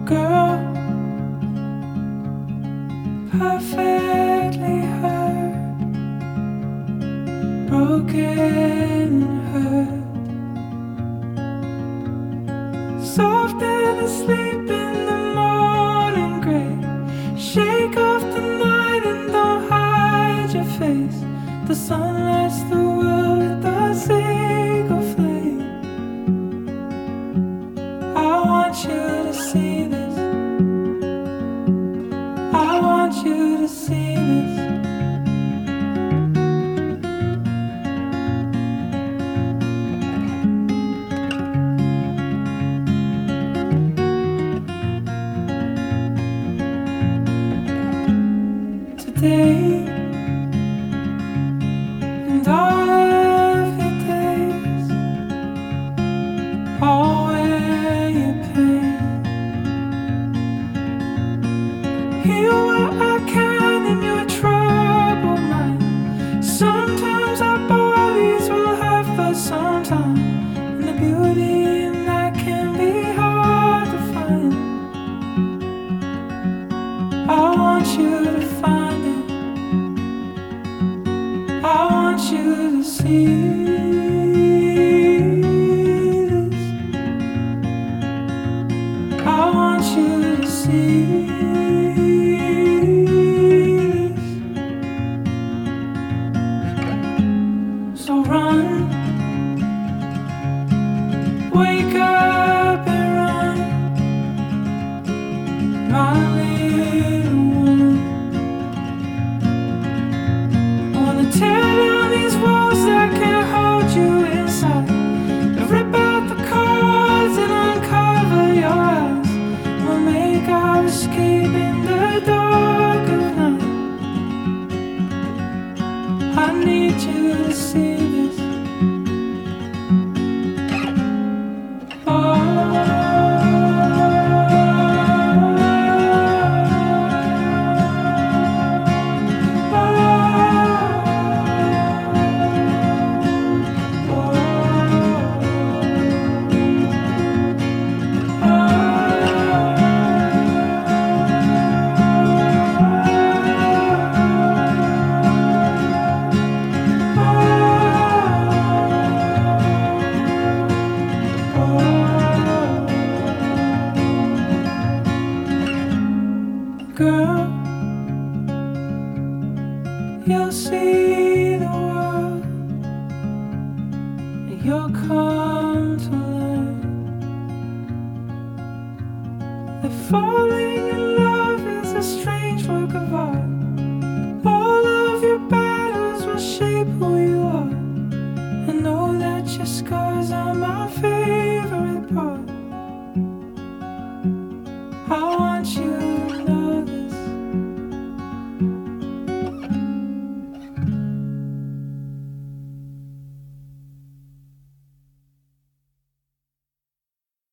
Girl, perfectly hurt, broken and hurt, soft and asleep in the morning gray. Shake off the night and don't hide your face. The sun lights the world with a single flame. I want you to see this. I want you to see this. Today and all of your days, all wear your pain. Heal what I can in your troubled mind. Sometimes our bodies will hurt for some time, and the beauty in that can be hard to find. I want you to find it. I want you to see this. I want you to see this. So run, wake up and run, my little one. I wanna tear down these walls that can't hold you inside, and rip out the cords and uncover your eyes. We'll make our escape in the dark of night. I need you to see this. Girl, you'll see the world, and you'll come to learn that falling in love is a strange work of art. All of your battles will shape who you are, and know that your scars are my favorite part. I